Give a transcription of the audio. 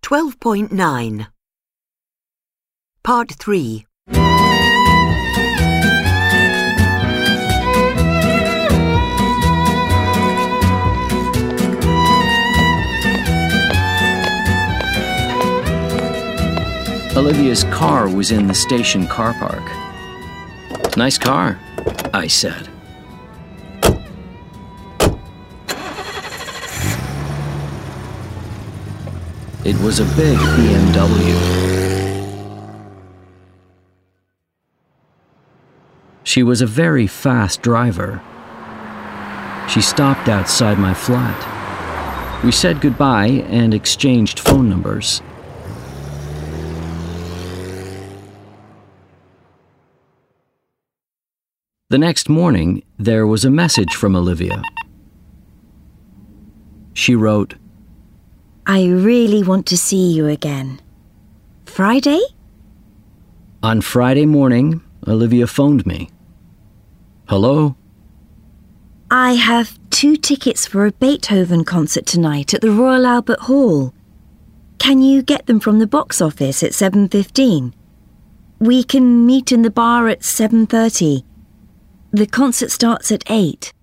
12.9 Part 3 Olivia's car was in the station car park. "Nice car," I said. It was a big BMW. She was a very fast driver. She stopped outside my flat. We said goodbye and exchanged phone numbers. The next morning, there was a message from Olivia. She wrote, "I really want to see you again. Friday?" On Friday morning, Olivia phoned me. "Hello?" "I have 2 tickets for a Beethoven concert tonight at the Royal Albert Hall. Can you get them from the box office at 7:15? We can meet in the bar at 7:30. The concert starts at 8.